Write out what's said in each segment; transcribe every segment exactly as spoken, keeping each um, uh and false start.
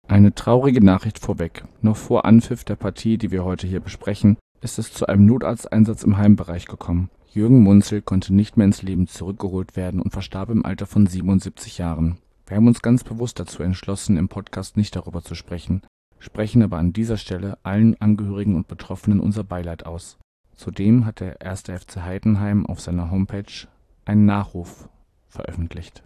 Eine traurige Nachricht vorweg. Noch vor Anpfiff der Partie, die wir heute hier besprechen, ist es zu einem Notarzteinsatz im Heimbereich gekommen. Jürgen Munzel konnte nicht mehr ins Leben zurückgeholt werden und verstarb im Alter von siebenundsiebzig Jahren. Wir haben uns ganz bewusst dazu entschlossen, im Podcast nicht darüber zu sprechen, sprechen aber an dieser Stelle allen Angehörigen und Betroffenen unser Beileid aus. Zudem hat der erste F C Heidenheim auf seiner Homepage einen Nachruf veröffentlicht.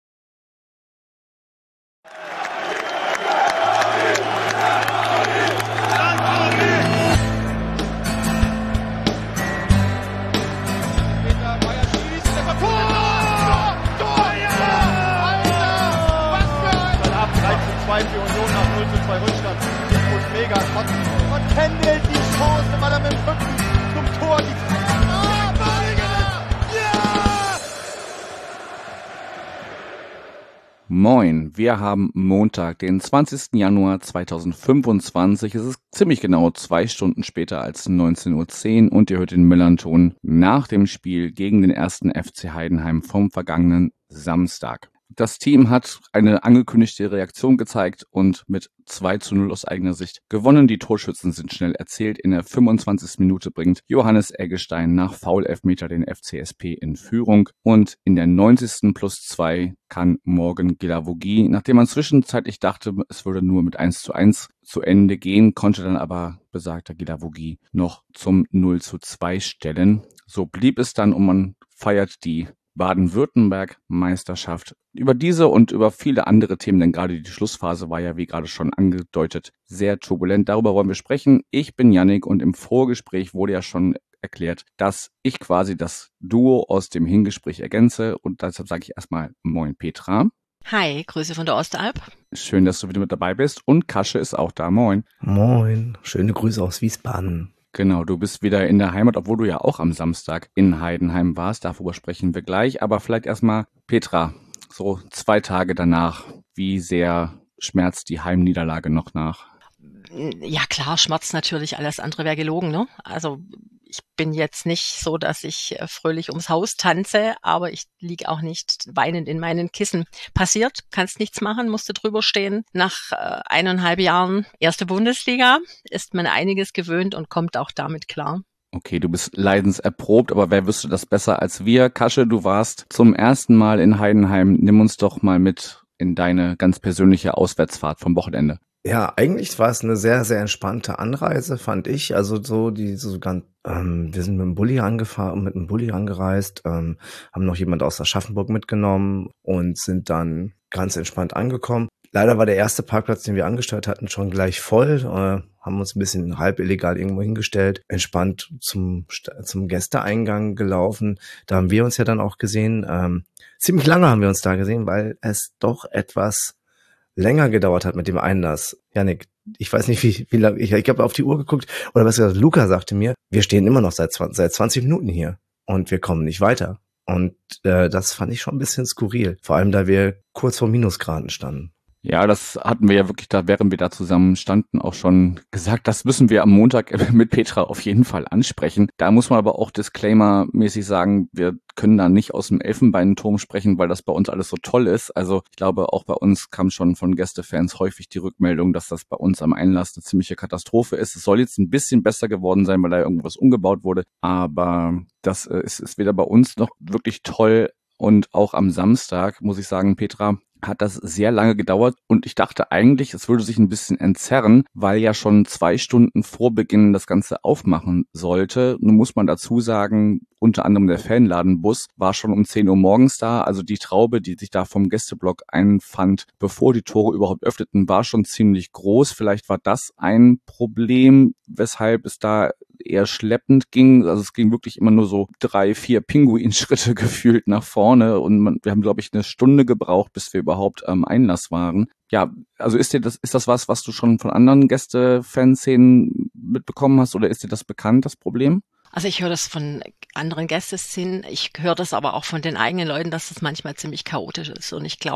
Für Union nach null zu zwei Rückstand. Und mega kotzen. Und pendelt die Chance, weil er mit dem Rücken zum Tor die Ah, ja! Moin, wir haben Montag, den zwanzigsten Januar zweitausendfünfundzwanzig. Es ist ziemlich genau zwei Stunden später als neunzehn Uhr zehn und ihr hört den Millern-Ton nach dem Spiel gegen den ersten F C Heidenheim vom vergangenen Samstag. Das Team hat eine angekündigte Reaktion gezeigt und mit zwei zu null aus eigener Sicht gewonnen. Die Torschützen sind schnell erzählt. In der fünfundzwanzigsten Minute bringt Johannes Eggestein nach Foul-Elfmeter den F C S P in Führung. Und in der neunzigsten plus zwei kann Morgan Guilavogui, nachdem man zwischenzeitlich dachte, es würde nur mit eins zu eins zu Ende gehen, konnte dann aber besagter Guilavogui noch zum null zu zwei stellen. So blieb es dann und man feiert die Baden-Württemberg-Meisterschaft. Über diese und über viele andere Themen, denn gerade die Schlussphase war ja, wie gerade schon angedeutet, sehr turbulent. Darüber wollen wir sprechen. Ich bin Yannick und im Vorgespräch wurde ja schon erklärt, dass ich quasi das Duo aus dem Hingespräch ergänze und deshalb sage ich erstmal Moin Petra. Hi, Grüße von der Ostalb. Schön, dass du wieder mit dabei bist und Kasche ist auch da. Moin. Moin, schöne Grüße aus Wiesbaden. Genau, du bist wieder in der Heimat, obwohl du ja auch am Samstag in Heidenheim warst. Darüber sprechen wir gleich. Aber vielleicht erstmal, Petra, so zwei Tage danach, wie sehr schmerzt die Heimniederlage noch nach? Ja klar, schmerzt natürlich, alles andere wäre gelogen, ne? Also ich bin jetzt nicht so, dass ich fröhlich ums Haus tanze, aber ich liege auch nicht weinend in meinen Kissen. Passiert, kannst nichts machen, musste drüber stehen. Nach äh, eineinhalb Jahren erste Bundesliga ist man einiges gewöhnt und kommt auch damit klar. Okay, du bist leidenserprobt, aber wer wüsste das besser als wir? Kasche, du warst zum ersten Mal in Heidenheim. Nimm uns doch mal mit in deine ganz persönliche Auswärtsfahrt vom Wochenende. Ja, eigentlich war es eine sehr, sehr entspannte Anreise, fand ich. Also so die so ganz, ähm, wir sind mit dem Bulli angefahren, mit dem Bulli angereist, ähm, haben noch jemand aus Aschaffenburg mitgenommen und sind dann ganz entspannt angekommen. Leider war der erste Parkplatz, den wir angesteuert hatten, schon gleich voll. Äh, haben uns ein bisschen halb illegal irgendwo hingestellt, entspannt zum zum Gästeeingang gelaufen. Da haben wir uns ja dann auch gesehen. Ähm, ziemlich lange haben wir uns da gesehen, weil es doch etwas länger gedauert hat mit dem Einlass. Yannick, ich weiß nicht, wie, wie lange, ich, ich habe auf die Uhr geguckt, oder was gesagt, Luca sagte mir, wir stehen immer noch seit zwanzig, seit zwanzig Minuten hier und wir kommen nicht weiter. Und äh, das fand ich schon ein bisschen skurril, vor allem da wir kurz vor Minusgraden standen. Ja, das hatten wir ja wirklich da, während wir da zusammen standen, auch schon gesagt. Das müssen wir am Montag mit Petra auf jeden Fall ansprechen. Da muss man aber auch disclaimer-mäßig sagen, wir können da nicht aus dem Elfenbeinturm sprechen, weil das bei uns alles so toll ist. Also ich glaube, auch bei uns kam schon von Gästefans häufig die Rückmeldung, dass das bei uns am Einlass eine ziemliche Katastrophe ist. Es soll jetzt ein bisschen besser geworden sein, weil da irgendwas umgebaut wurde. Aber das ist, ist weder bei uns noch wirklich toll. Und auch am Samstag, muss ich sagen, Petra, hat das sehr lange gedauert und ich dachte eigentlich, es würde sich ein bisschen entzerren, weil ja schon zwei Stunden vor Beginn das Ganze aufmachen sollte. Nun muss man dazu sagen, unter anderem der Fanladenbus war schon um zehn Uhr morgens da, also die Traube, die sich da vom Gästeblock einfand, bevor die Tore überhaupt öffneten, war schon ziemlich groß. Vielleicht war das ein Problem, weshalb es da eher schleppend ging. Also es ging wirklich immer nur so drei, vier Pinguinschritte gefühlt nach vorne und man, wir haben, glaube ich, eine Stunde gebraucht, bis wir überhaupt am Einlass waren. Ja, also ist dir das, ist das was, was du schon von anderen Gäste-Fanszenen mitbekommen hast oder ist dir das bekannt, das Problem? Also ich höre das von anderen Gästeszenen, ich höre das aber auch von den eigenen Leuten, dass das manchmal ziemlich chaotisch ist und ich glaube,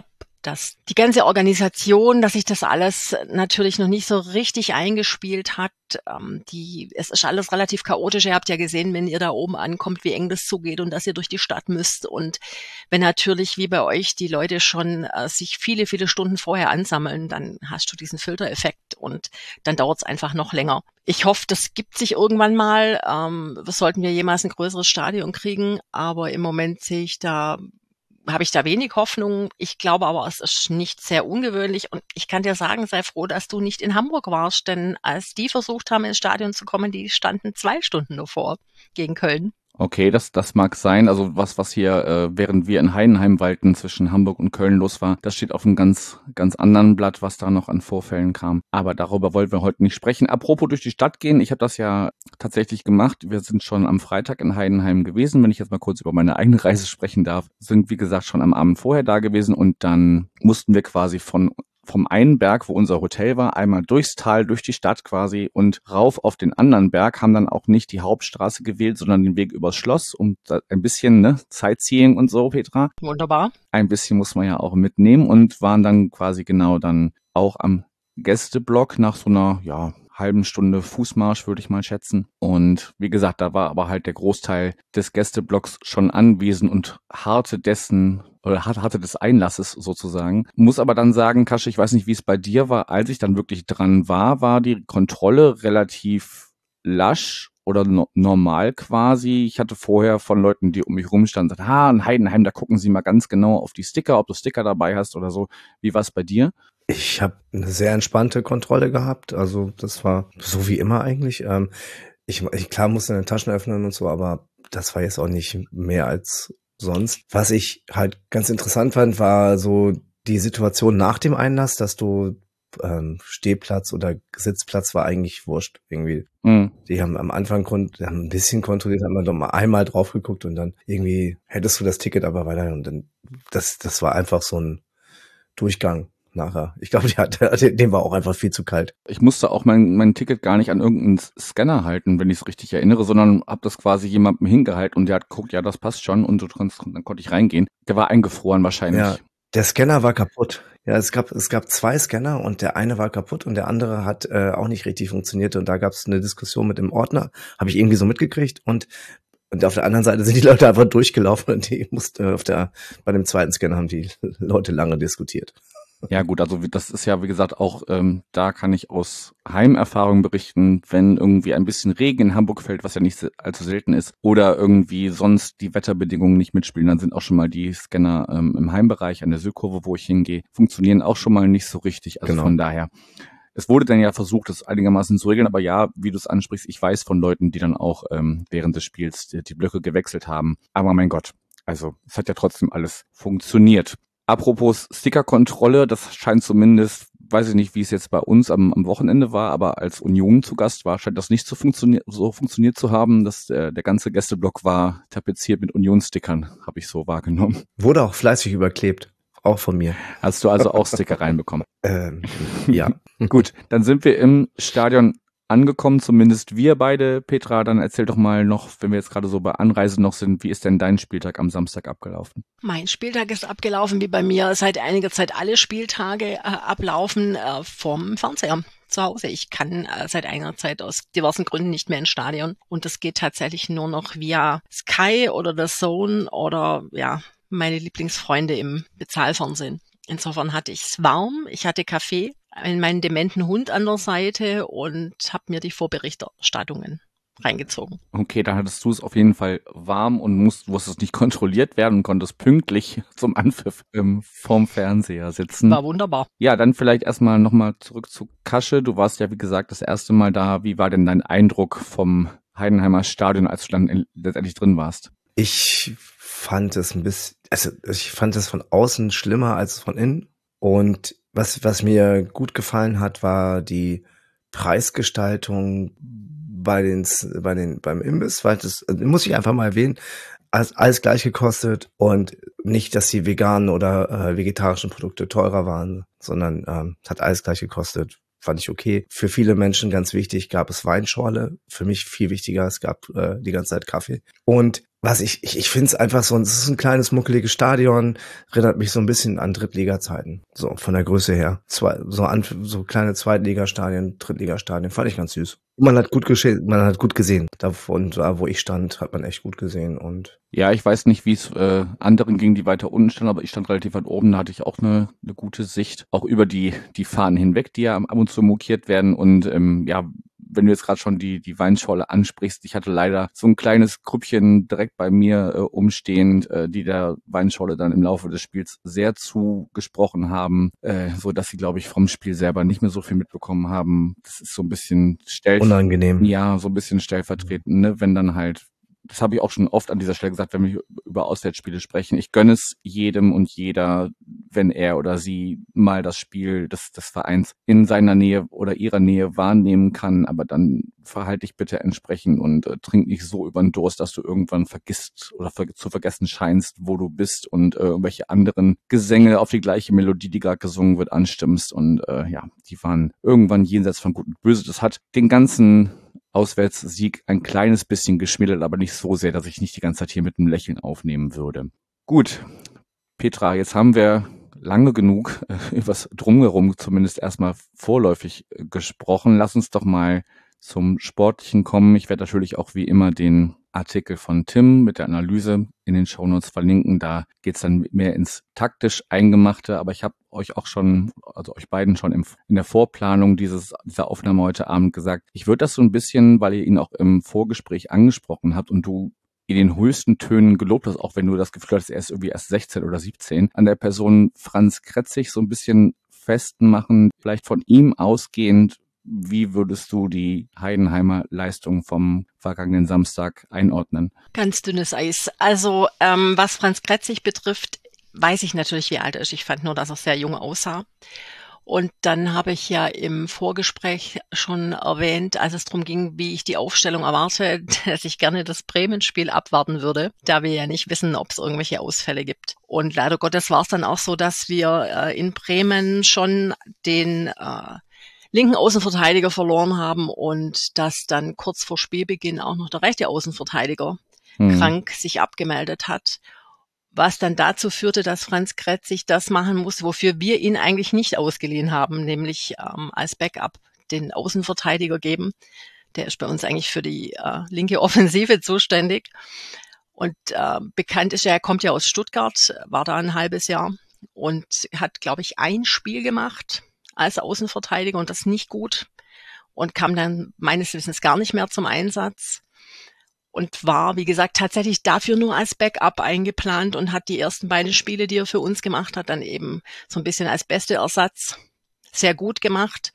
dass die ganze Organisation, dass sich das alles natürlich noch nicht so richtig eingespielt hat. Ähm, die, es ist alles relativ chaotisch. Ihr habt ja gesehen, wenn ihr da oben ankommt, wie eng das zugeht und dass ihr durch die Stadt müsst. Und wenn natürlich wie bei euch die Leute schon äh, sich viele, viele Stunden vorher ansammeln, dann hast du diesen Filtereffekt und dann dauert es einfach noch länger. Ich hoffe, das gibt sich irgendwann mal. Ähm, sollten wir jemals ein größeres Stadion kriegen, aber im Moment sehe ich da habe ich da wenig Hoffnung. Ich glaube aber, es ist nicht sehr ungewöhnlich. Und ich kann dir sagen, sei froh, dass du nicht in Hamburg warst. Denn als die versucht haben, ins Stadion zu kommen, die standen zwei Stunden davor gegen Köln. Okay, das das mag sein. Also was was hier, äh, während wir in Heidenheim walten, zwischen Hamburg und Köln los war, das steht auf einem ganz ganz anderen Blatt, was da noch an Vorfällen kam. Aber darüber wollen wir heute nicht sprechen. Apropos durch die Stadt gehen, ich habe das ja tatsächlich gemacht. Wir sind schon am Freitag in Heidenheim gewesen. Wenn ich jetzt mal kurz über meine eigene Reise sprechen darf, sind wie gesagt schon am Abend vorher da gewesen und dann mussten wir quasi von vom einen Berg, wo unser Hotel war, einmal durchs Tal, durch die Stadt quasi und rauf auf den anderen Berg, haben dann auch nicht die Hauptstraße gewählt, sondern den Weg übers Schloss und ein bisschen, ne, Sightseeing und so, Petra. Wunderbar. Ein bisschen muss man ja auch mitnehmen und waren dann quasi genau dann auch am Gästeblock nach so einer, ja, halben Stunde Fußmarsch, würde ich mal schätzen. Und wie gesagt, da war aber halt der Großteil des Gästeblocks schon anwesend und harte dessen oder hatte des Einlasses sozusagen. Muss aber dann sagen, Kasche, ich weiß nicht, wie es bei dir war, als ich dann wirklich dran war, war die Kontrolle relativ lasch oder no- normal quasi. Ich hatte vorher von Leuten, die um mich rumstanden, gesagt, ah, in Heidenheim, da gucken sie mal ganz genau auf die Sticker, ob du Sticker dabei hast oder so. Wie war es bei dir? Ich habe eine sehr entspannte Kontrolle gehabt. Also das war so wie immer eigentlich. Ähm, ich, ich klar musste deine Taschen öffnen und so, aber das war jetzt auch nicht mehr als sonst. Was ich halt ganz interessant fand, war so die Situation nach dem Einlass, dass du ähm, Stehplatz oder Sitzplatz war eigentlich wurscht irgendwie. Mhm. Die haben am Anfang kon- die haben ein bisschen kontrolliert, haben dann doch mal einmal drauf geguckt und dann irgendwie hättest du das Ticket aber weiter und dann das das war einfach so ein Durchgang nachher. Ich glaube, dem war auch einfach viel zu kalt. Ich musste auch mein, mein Ticket gar nicht an irgendeinen Scanner halten, wenn ich es richtig erinnere, sondern habe das quasi jemandem hingehalten und der hat geguckt, ja, das passt schon und du kannst, dann konnte ich reingehen. Der war eingefroren wahrscheinlich. Ja, der Scanner war kaputt. Ja, es gab es gab zwei Scanner und der eine war kaputt und der andere hat äh, auch nicht richtig funktioniert und da gab es eine Diskussion mit dem Ordner, habe ich irgendwie so mitgekriegt und und auf der anderen Seite sind die Leute einfach durchgelaufen und die mussten auf der bei dem zweiten Scanner haben die Leute lange diskutiert. Ja gut, also das ist ja wie gesagt auch, ähm, da kann ich aus Heimerfahrung berichten, wenn irgendwie ein bisschen Regen in Hamburg fällt, was ja nicht se- allzu selten ist, oder irgendwie sonst die Wetterbedingungen nicht mitspielen, dann sind auch schon mal die Scanner ähm, im Heimbereich an der Südkurve, wo ich hingehe, funktionieren auch schon mal nicht so richtig. Also Genau. von daher, es wurde dann ja versucht, das einigermaßen zu regeln, aber ja, wie du es ansprichst, ich weiß von Leuten, die dann auch ähm, während des Spiels die, die Blöcke gewechselt haben. Aber mein Gott, also es hat ja trotzdem alles funktioniert. Apropos Stickerkontrolle, das scheint zumindest, weiß ich nicht, wie es jetzt bei uns am, am Wochenende war, aber als Union zu Gast war, scheint das nicht so, funktioniert, so funktioniert zu haben, dass äh, der ganze Gästeblock war tapeziert mit Union-Stickern, habe ich so wahrgenommen. Wurde auch fleißig überklebt, auch von mir. Hast du also auch Sticker reinbekommen? Ähm, ja. Gut, dann sind wir im Stadion angekommen, zumindest wir beide. Petra, dann erzähl doch mal noch, wenn wir jetzt gerade so bei Anreise noch sind, wie ist denn dein Spieltag am Samstag abgelaufen? Mein Spieltag ist abgelaufen, wie bei mir seit einiger Zeit alle Spieltage äh, ablaufen, äh, vom Fernseher zu Hause. Ich kann äh, seit einiger Zeit aus diversen Gründen nicht mehr ins Stadion und das geht tatsächlich nur noch via Sky oder The Zone oder ja, meine Lieblingsfreunde im Bezahlfernsehen. Insofern hatte ich's warm, ich hatte Kaffee, meinen dementen Hund an der Seite und habe mir die Vorberichterstattungen reingezogen. Okay, dann hattest du es auf jeden Fall warm und musst, musstest nicht kontrolliert werden und konntest pünktlich zum Anpfiff ähm, vorm Fernseher sitzen. War wunderbar. Ja, dann vielleicht erstmal nochmal zurück zu Kasche. Du warst ja, wie gesagt, das erste Mal da. Wie war denn dein Eindruck vom Heidenheimer Stadion, als du dann in, letztendlich drin warst? Ich fand es ein bisschen, also ich fand es von außen schlimmer als von innen. Und was, was mir gut gefallen hat, war die Preisgestaltung bei den, bei den, beim Imbiss, weil das muss ich einfach mal erwähnen, alles, alles gleich gekostet und nicht, dass die veganen oder äh, vegetarischen Produkte teurer waren, sondern ähm, hat alles gleich gekostet. Fand ich okay. Für viele Menschen ganz wichtig, gab es Weinschorle. Für mich viel wichtiger, es gab äh, die ganze Zeit Kaffee. Und Was ich, ich, ich finde es einfach so, es ist ein kleines, muckeliges Stadion, erinnert mich so ein bisschen an Drittliga-Zeiten. So, von der Größe her. Zwei, so an, so kleine Zweitligastadien, Drittligastadien, fand ich ganz süß. Man hat gut gesehen, man hat gut gesehen. Da, von da, wo ich stand, hat man echt gut gesehen und. Ja, ich weiß nicht, wie es äh, anderen ging, die weiter unten standen, aber ich stand relativ weit oben, da hatte ich auch eine, eine gute Sicht, auch über die, die Fahnen hinweg, die ja ab und zu mokiert werden und, ähm, ja, wenn du jetzt gerade schon die, die Weinschorle ansprichst, ich hatte leider so ein kleines Grüppchen direkt bei mir äh, umstehend, äh, die der Weinschorle dann im Laufe des Spiels sehr zugesprochen haben, äh, so dass sie, glaube ich, vom Spiel selber nicht mehr so viel mitbekommen haben. Das ist so ein bisschen stellt Unangenehm. Ja, so ein bisschen stellvertretend, ne, wenn dann halt, das habe ich auch schon oft an dieser Stelle gesagt, wenn wir über Auswärtsspiele sprechen. Ich gönne es jedem und jeder, wenn er oder sie mal das Spiel des, des Vereins in seiner Nähe oder ihrer Nähe wahrnehmen kann. Aber dann verhalte dich bitte entsprechend und äh, trink nicht so über den Durst, dass du irgendwann vergisst oder ver- zu vergessen scheinst, wo du bist und äh, irgendwelche anderen Gesänge auf die gleiche Melodie, die gerade gesungen wird, anstimmst. Und äh, ja, die waren irgendwann jenseits von Gut und Böse. Das hat den ganzen Auswärtssieg ein kleines bisschen geschmälert, aber nicht so sehr, dass ich nicht die ganze Zeit hier mit einem Lächeln aufnehmen würde. Gut, Petra, jetzt haben wir lange genug äh, übers Drumherum zumindest erstmal vorläufig äh, gesprochen. Lass uns doch mal zum Sportlichen kommen. Ich werde natürlich auch wie immer den Artikel von Tim mit der Analyse in den Shownotes verlinken. Da geht's dann mehr ins taktisch Eingemachte, aber ich habe euch auch schon, also euch beiden schon im, in der Vorplanung dieses dieser Aufnahme heute Abend gesagt, ich würde das so ein bisschen, weil ihr ihn auch im Vorgespräch angesprochen habt und du in den höchsten Tönen gelobt hast, auch wenn du das Gefühl hast, er ist irgendwie erst sechzehn oder siebzehn, an der Person Franz Kretzig so ein bisschen festmachen, vielleicht von ihm ausgehend. Wie würdest du die Heidenheimer Leistung vom vergangenen Samstag einordnen? Ganz dünnes Eis. Also ähm, was Franz Kretzig betrifft, weiß ich natürlich, wie alt er ist. Ich fand nur, dass er sehr jung aussah. Und dann habe ich ja im Vorgespräch schon erwähnt, als es darum ging, wie ich die Aufstellung erwarte, dass ich gerne das Bremen-Spiel abwarten würde, da wir ja nicht wissen, ob es irgendwelche Ausfälle gibt. Und leider Gottes war es dann auch so, dass wir äh, in Bremen schon den äh, linken Außenverteidiger verloren haben und dass dann kurz vor Spielbeginn auch noch der rechte Außenverteidiger hm. krank sich abgemeldet hat, was dann dazu führte, dass Franz Kretzig das machen muss, wofür wir ihn eigentlich nicht ausgeliehen haben, nämlich ähm, als Backup den Außenverteidiger geben. Der ist bei uns eigentlich für die äh, linke Offensive zuständig und äh, bekannt ist, er kommt ja aus Stuttgart, war da ein halbes Jahr und hat, glaube ich, ein Spiel gemacht als Außenverteidiger und das nicht gut und kam dann meines Wissens gar nicht mehr zum Einsatz und war, wie gesagt, tatsächlich dafür nur als Backup eingeplant und hat die ersten beiden Spiele, die er für uns gemacht hat, dann eben so ein bisschen als beste Ersatz sehr gut gemacht.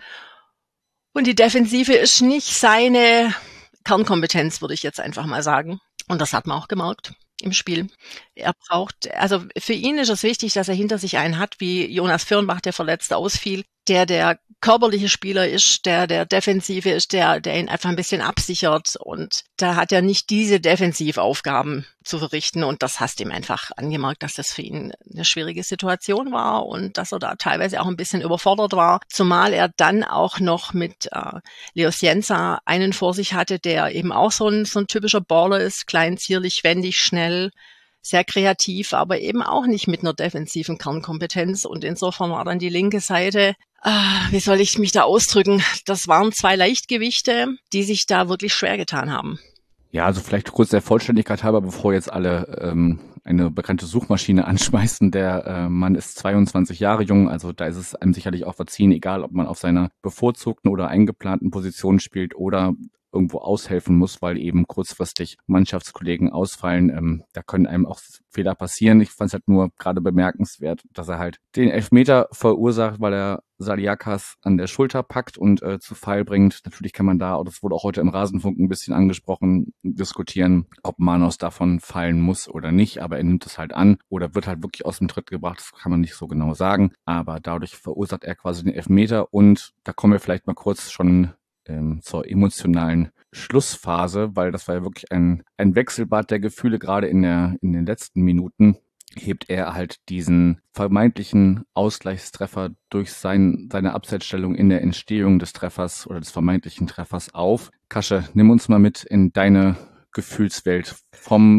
Und die Defensive ist nicht seine Kernkompetenz, würde ich jetzt einfach mal sagen. Und das hat man auch gemerkt im Spiel. Er braucht, also für ihn ist es wichtig, dass er hinter sich einen hat, wie Jonas Fürnbach, der verletzt ausfiel, der der körperliche Spieler ist, der der Defensive ist, der der ihn einfach ein bisschen absichert und da hat er nicht diese Defensivaufgaben zu verrichten und das hast ihm einfach angemerkt, dass das für ihn eine schwierige Situation war und dass er da teilweise auch ein bisschen überfordert war, zumal er dann auch noch mit äh, Leos Jensa einen vor sich hatte, der eben auch so ein so ein typischer Baller ist, klein, zierlich, wendig, schnell, sehr kreativ, aber eben auch nicht mit einer defensiven Kernkompetenz und insofern war dann die linke Seite, ah, wie soll ich mich da ausdrücken, das waren zwei Leichtgewichte, die sich da wirklich schwer getan haben. Ja, also vielleicht kurz der Vollständigkeit halber, bevor jetzt alle ähm, eine bekannte Suchmaschine anschmeißen. Der äh, Mann ist zweiundzwanzig Jahre jung, also da ist es einem sicherlich auch verziehen, egal ob man auf seiner bevorzugten oder eingeplanten Position spielt oder irgendwo aushelfen muss, weil eben kurzfristig Mannschaftskollegen ausfallen. Ähm, da können einem auch Fehler passieren. Ich fand es halt nur gerade bemerkenswert, dass er halt den Elfmeter verursacht, weil er Saliakas an der Schulter packt und äh, zu Fall bringt. Natürlich kann man da, und das wurde auch heute im Rasenfunk ein bisschen angesprochen, diskutieren, ob Manos davon fallen muss oder nicht, aber er nimmt es halt an oder wird halt wirklich aus dem Tritt gebracht, das kann man nicht so genau sagen, aber dadurch verursacht er quasi den Elfmeter und da kommen wir vielleicht mal kurz schon ähm, zur emotionalen Schlussphase, weil das war ja wirklich ein, ein Wechselbad der Gefühle, gerade in der in den letzten Minuten hebt er halt diesen vermeintlichen Ausgleichstreffer durch sein, seine Abseitsstellung in der Entstehung des Treffers oder des vermeintlichen Treffers auf. Kasche, nimm uns mal mit in deine Gefühlswelt vom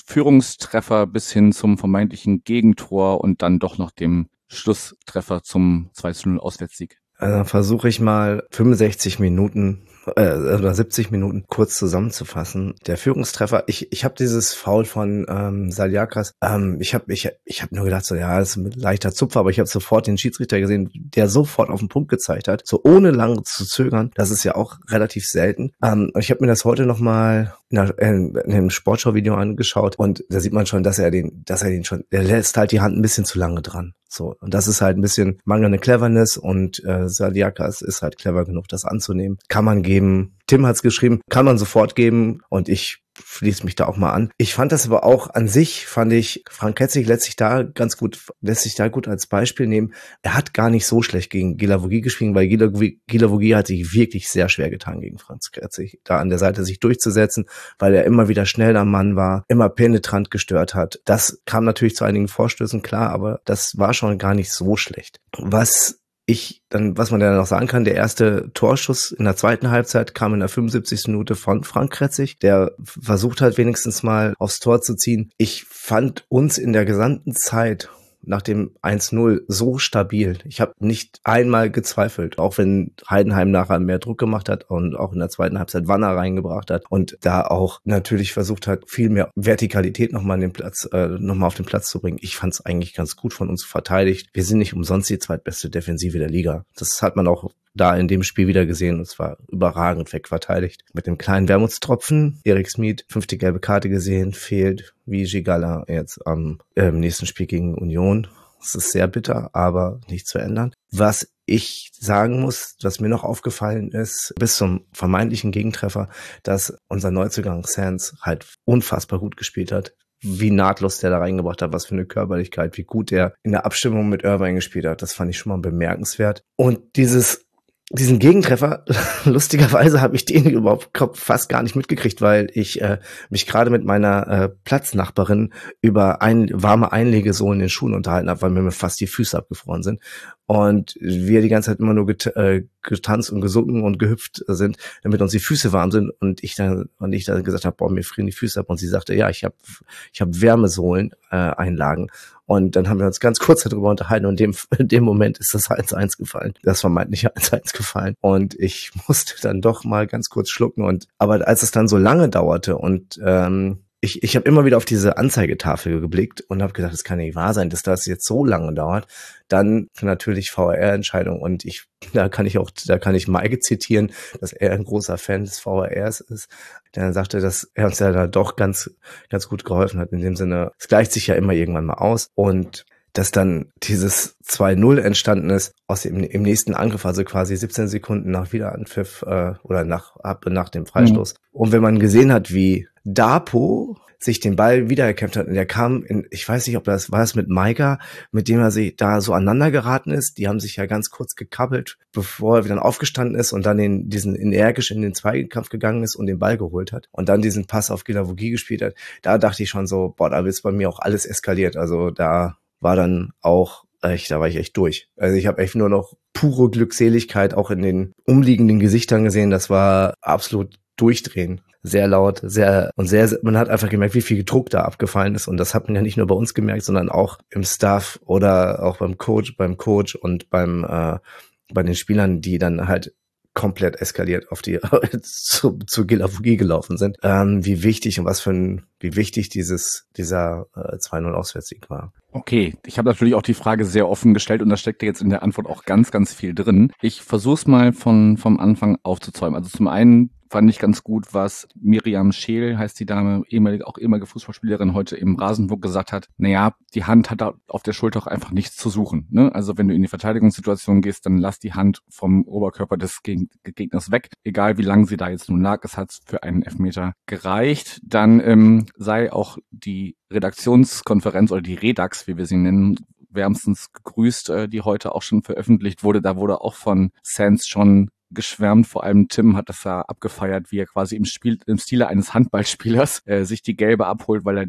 Führungstreffer bis hin zum vermeintlichen Gegentor und dann doch noch dem Schlusstreffer zum zwei zu null Auswärtssieg? Also versuche ich mal fünfundsechzig Minuten äh, oder siebzig Minuten kurz zusammenzufassen. Der Führungstreffer, ich ich habe dieses Foul von ähm, Saliakas, ähm, ich habe ich ich habe nur gedacht, so ja, das ist ein leichter Zupfer, aber ich habe sofort den Schiedsrichter gesehen, der sofort auf den Punkt gezeigt hat, so ohne lange zu zögern. Das ist ja auch relativ selten. Ähm, ich habe mir das heute nochmal in, in, in einem Sportschau-Video angeschaut und da sieht man schon, dass er den, dass er den schon, er lässt halt die Hand ein bisschen zu lange dran. So, und das ist halt ein bisschen mangelnde Cleverness und äh, Saliakas ist halt clever genug, das anzunehmen. Kann man geben. Tim hat's geschrieben, kann man sofort geben und ich schließe mich da auch mal an. Ich fand das aber auch an sich, fand ich, Frank Ketzig lässt sich da ganz gut, lässt sich da gut als Beispiel nehmen. Er hat gar nicht so schlecht gegen Guilavogui gespielt, weil Guilavogui hat sich wirklich sehr schwer getan gegen Frank Ketzig, da an der Seite sich durchzusetzen, weil er immer wieder schnell am Mann war, immer penetrant gestört hat. Das kam natürlich zu einigen Vorstößen, klar, aber das war schon gar nicht so schlecht. Was Ich dann, was man dann noch sagen kann, der erste Torschuss in der zweiten Halbzeit kam in der fünfundsiebzigsten Minute von Frank Ketzig, der versucht hat, wenigstens mal aufs Tor zu ziehen. Ich fand uns in der gesamten Zeit nach dem eins null so stabil. Ich habe nicht einmal gezweifelt, auch wenn Heidenheim nachher mehr Druck gemacht hat und auch in der zweiten Halbzeit Wanner reingebracht hat und da auch natürlich versucht hat, viel mehr Vertikalität nochmal an den Platz, äh, nochmal auf den Platz zu bringen. Ich fand es eigentlich ganz gut von uns verteidigt. Wir sind nicht umsonst die zweitbeste Defensive der Liga. Das hat man auch da in dem Spiel wieder gesehen und zwar überragend wegverteidigt. Mit dem kleinen Wermutstropfen, Erik Smith, fünfte gelbe Karte gesehen, fehlt wie Gigala jetzt am äh, nächsten Spiel gegen Union. Es ist sehr bitter, aber nicht zu ändern. Was ich sagen muss, was mir noch aufgefallen ist, bis zum vermeintlichen Gegentreffer, dass unser Neuzugang Sands halt unfassbar gut gespielt hat. Wie nahtlos der da reingebracht hat, was für eine Körperlichkeit, wie gut er in der Abstimmung mit Irvine gespielt hat. Das fand ich schon mal bemerkenswert. Und dieses Diesen Gegentreffer, lustigerweise habe ich den überhaupt fast gar nicht mitgekriegt, weil ich äh, mich gerade mit meiner äh, Platznachbarin über ein, warme Einlegesohlen in den Schuhen unterhalten habe, weil mir fast die Füße abgefroren sind. Und wir die ganze Zeit immer nur get, äh, getanzt und gesungen und gehüpft sind, damit uns die Füße warm sind. Und ich dann und ich dann gesagt habe, boah, mir frieren die Füße ab. Und sie sagte, ja, ich habe ich hab Wärmesohlen äh, Einlagen. Und dann haben wir uns ganz kurz darüber unterhalten und in dem, in dem Moment ist das eins eins gefallen. Das vermeintliche eins eins gefallen. Und ich musste dann doch mal ganz kurz schlucken. Und aber als es dann so lange dauerte und ähm, ich, ich habe immer wieder auf diese Anzeigetafel geblickt und habe gedacht, das kann nicht wahr sein, dass das jetzt so lange dauert. Dann natürlich V A R-Entscheidung und ich, da kann ich auch, da kann ich Maike zitieren, dass er ein großer Fan des V A Rs ist. Der sagte, dass er uns ja da doch ganz, ganz gut geholfen hat. In dem Sinne, es gleicht sich ja immer irgendwann mal aus und dass dann dieses zwei null entstanden ist aus dem im nächsten Angriff, also quasi siebzehn Sekunden nach Wiederanpfiff äh, oder nach ab nach dem Freistoß. Mhm. Und wenn man gesehen hat, wie Dapo sich den Ball wiedererkämpft hat und der kam in, ich weiß nicht, ob das war es mit Maika, mit dem er sich da so aneinander geraten ist. Die haben sich ja ganz kurz gekabbelt, bevor er wieder aufgestanden ist und dann in diesen energisch in den Zweikampf gegangen ist und den Ball geholt hat und dann diesen Pass auf Guilavogui gespielt hat. Da dachte ich schon so, boah, da ist bei mir auch alles eskaliert. Also da war dann auch echt, da war ich echt durch. Also ich habe echt nur noch pure Glückseligkeit auch in den umliegenden Gesichtern gesehen. Das war absolut durchdrehen. Sehr laut, sehr und sehr, man hat einfach gemerkt, wie viel Druck da abgefallen ist und das hat man ja nicht nur bei uns gemerkt, sondern auch im Staff oder auch beim Coach, beim Coach und beim äh, bei den Spielern, die dann halt komplett eskaliert auf die zu, zu Guilavogui gelaufen sind. Ähm, wie wichtig und was für ein, wie wichtig dieses dieser äh, zwei null Auswärtssieg war. Okay, ich habe natürlich auch die Frage sehr offen gestellt und da steckte jetzt in der Antwort auch ganz, ganz viel drin. Ich versuche es mal von vom Anfang aufzuzäumen. Also zum einen fand ich ganz gut, was Miriam Scheel, heißt die Dame, ehemalige, auch ehemalige Fußballspielerin, heute im Rasenfunk gesagt hat. Naja, die Hand hat da auf der Schulter auch einfach nichts zu suchen. Ne? Also wenn du in die Verteidigungssituation gehst, dann lass die Hand vom Oberkörper des Gegners weg. Egal wie lang sie da jetzt nun lag, es hat für einen Elfmeter gereicht. Dann ähm, sei auch die Redaktionskonferenz oder die Redax, wie wir sie nennen, wärmstens gegrüßt, äh, die heute auch schon veröffentlicht wurde. Da wurde auch von Sands schon geschwärmt, vor allem Tim hat das ja abgefeiert, wie er quasi im Spiel, im Stile eines Handballspielers äh, sich die gelbe abholt, weil er den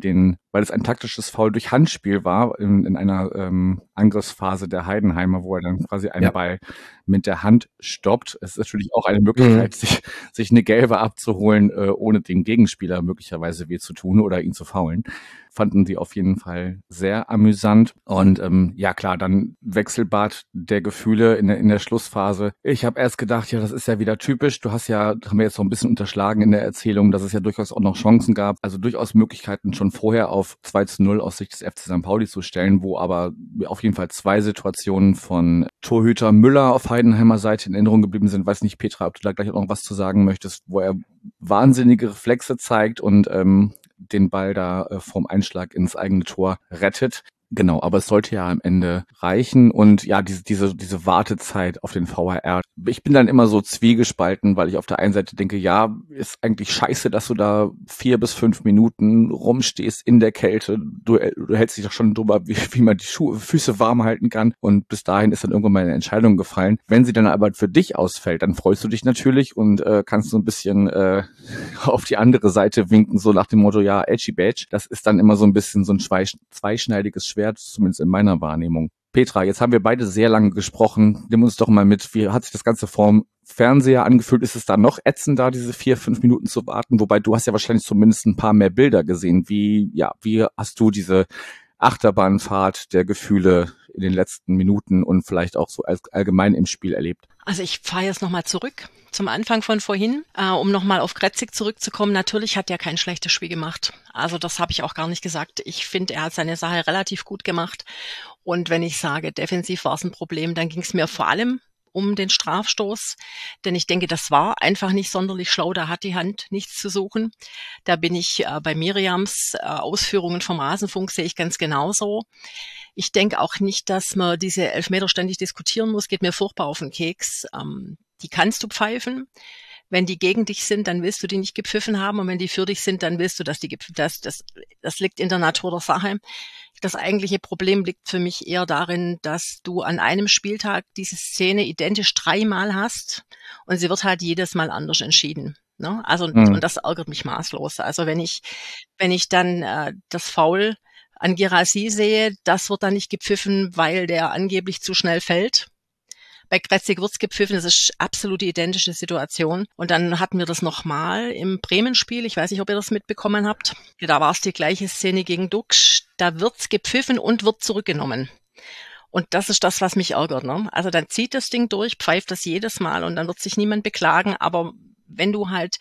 weil es ein taktisches Foul durch Handspiel war in, in einer ähm, Angriffsphase der Heidenheimer, wo er dann quasi einen ja. Ball mit der Hand stoppt. Es ist natürlich auch eine Möglichkeit, mhm. sich, sich eine gelbe abzuholen, äh, ohne den Gegenspieler möglicherweise weh zu tun oder ihn zu faulen. Fanden sie auf jeden Fall sehr amüsant. Und ähm, ja klar, dann Wechselbad der Gefühle in der, in der Schlussphase. Ich habe erst gedacht, ja, das ist ja wieder typisch. Du hast ja, haben wir jetzt noch ein bisschen unterschlagen in der Erzählung, dass es ja durchaus auch noch Chancen gab. Also durchaus Möglichkeiten schon vorher auf zwei zu null aus Sicht des F C Sankt Pauli zu stellen, wo aber auf jeden Fall zwei Situationen von Torhüter Müller auf Heidenheimer Seite in Erinnerung geblieben sind. Weiß nicht, Petra, ob du da gleich auch noch was zu sagen möchtest, wo er wahnsinnige Reflexe zeigt und ähm, den Ball da äh, vorm Einschlag ins eigene Tor rettet. Genau, aber es sollte ja am Ende reichen und ja, diese diese diese Wartezeit auf den V H R. Ich bin dann immer so zwiegespalten, weil ich auf der einen Seite denke, ja, ist eigentlich scheiße, dass du da vier bis fünf Minuten rumstehst in der Kälte. Du, du hältst dich doch schon drüber, wie, wie man die Schuhe, Füße warm halten kann und bis dahin ist dann irgendwann mal eine Entscheidung gefallen. Wenn sie dann aber für dich ausfällt, dann freust du dich natürlich und äh, kannst so ein bisschen äh, auf die andere Seite winken, so nach dem Motto, ja, edgy badge. Das ist dann immer so ein bisschen so ein zweischneidiges Schwert, zumindest in meiner Wahrnehmung. Petra, jetzt haben wir beide sehr lange gesprochen. Nimm uns doch mal mit, wie hat sich das Ganze vorm Fernseher angefühlt? Ist es da noch ätzender, diese vier, fünf Minuten zu warten? Wobei du hast ja wahrscheinlich zumindest ein paar mehr Bilder gesehen. Wie, ja, wie hast du diese Achterbahnfahrt der Gefühle in den letzten Minuten und vielleicht auch so allgemein im Spiel erlebt? Also ich fahre jetzt nochmal zurück zum Anfang von vorhin, äh, um nochmal auf Kretzig zurückzukommen. Natürlich hat er kein schlechtes Spiel gemacht. Also das habe ich auch gar nicht gesagt. Ich finde, er hat seine Sache relativ gut gemacht. Und wenn ich sage, defensiv war es ein Problem, dann ging es mir vor allem um den Strafstoß. Denn ich denke, das war einfach nicht sonderlich schlau. Da hat die Hand nichts zu suchen. Da bin ich äh, bei Miriams äh, Ausführungen vom Rasenfunk, sehe ich ganz genauso. Ich denke auch nicht, dass man diese Elfmeter ständig diskutieren muss. Geht mir furchtbar auf den Keks. Ähm, die kannst du pfeifen. Wenn die gegen dich sind, dann willst du die nicht gepfiffen haben. Und wenn die für dich sind, dann willst du, dass die gepfiffen, das, das, das liegt in der Natur der Sache. Das eigentliche Problem liegt für mich eher darin, dass du an einem Spieltag diese Szene identisch dreimal hast und sie wird halt jedes Mal anders entschieden. Ne? Also, mhm. und das ärgert mich maßlos. Also wenn ich, wenn ich dann äh, das Foul an Girassi sehe, das wird dann nicht gepfiffen, weil der angeblich zu schnell fällt. Bei Kretzig wird's gepfiffen, das ist absolut die identische Situation. Und dann hatten wir das nochmal im Bremen-Spiel, ich weiß nicht, ob ihr das mitbekommen habt. Da war es die gleiche Szene gegen Dux, da wird's gepfiffen und wird zurückgenommen. Und das ist das, was mich ärgert. Ne? Also dann zieht das Ding durch, pfeift das jedes Mal und dann wird sich niemand beklagen. Aber wenn du halt,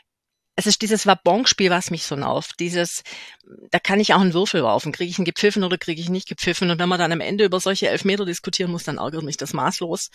es ist dieses Wabonspiel, was mich so nervt. Dieses, da kann ich auch einen Würfel werfen. Kriege ich ihn gepfiffen oder kriege ich nicht gepfiffen? Und wenn man dann am Ende über solche Elfmeter diskutieren muss, dann ärgert mich das maßlos.